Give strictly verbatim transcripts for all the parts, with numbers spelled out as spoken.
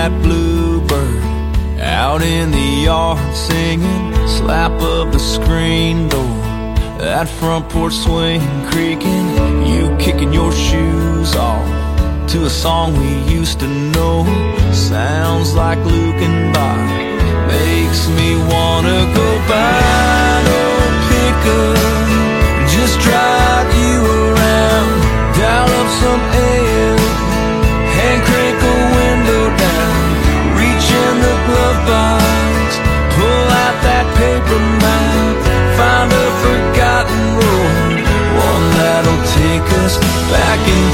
that bluebird out in the yard singing, slap of the screen door, that front porch swing creaking, you kicking your shoes off to a song we used to know. Sounds like Luke and Bob, makes me wanna go buy no pickup, just drive you around, dial up some air, and crank a window down, reach in the glove box, pull out that paper map, find a forgotten road, one that'll take us back in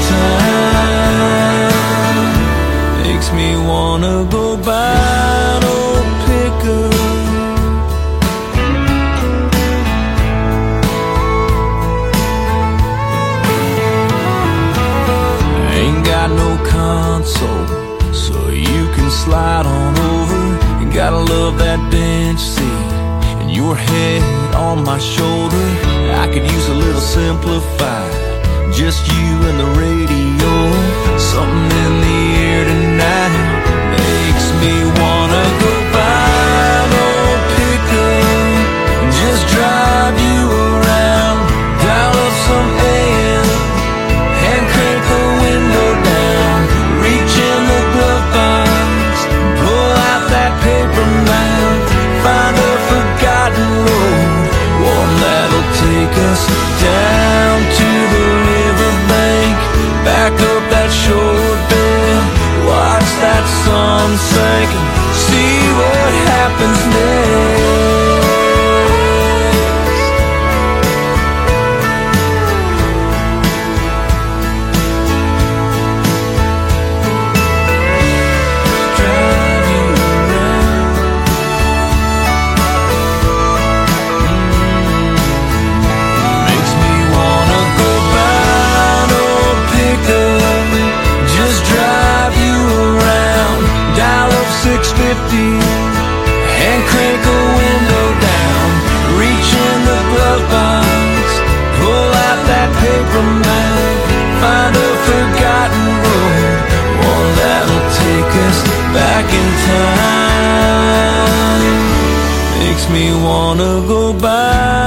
time. Makes me wanna go buy an old pickup. Ain't got no console, so you can slide on over. You gotta love that bench seat and your head on my shoulder. I could use a little simplified, just you and the radio. Something in the air tonight makes me wanna go buy an old pickup, just drive you around, dial up some air, and crank the window down, reach in the glove box, pull out that paper map, find a forgotten road, one that'll take us down to the riverbank, back up that short bed, watch that sun sink and see what happens next. Drive you around. Mm. Makes me wanna go buy an old pickup, just drive you around, dial up six fifty and crank a window down, reach in the glove box, pull out that paper map, find a forgotten road, one that'll take us back in time. Makes me wanna go buy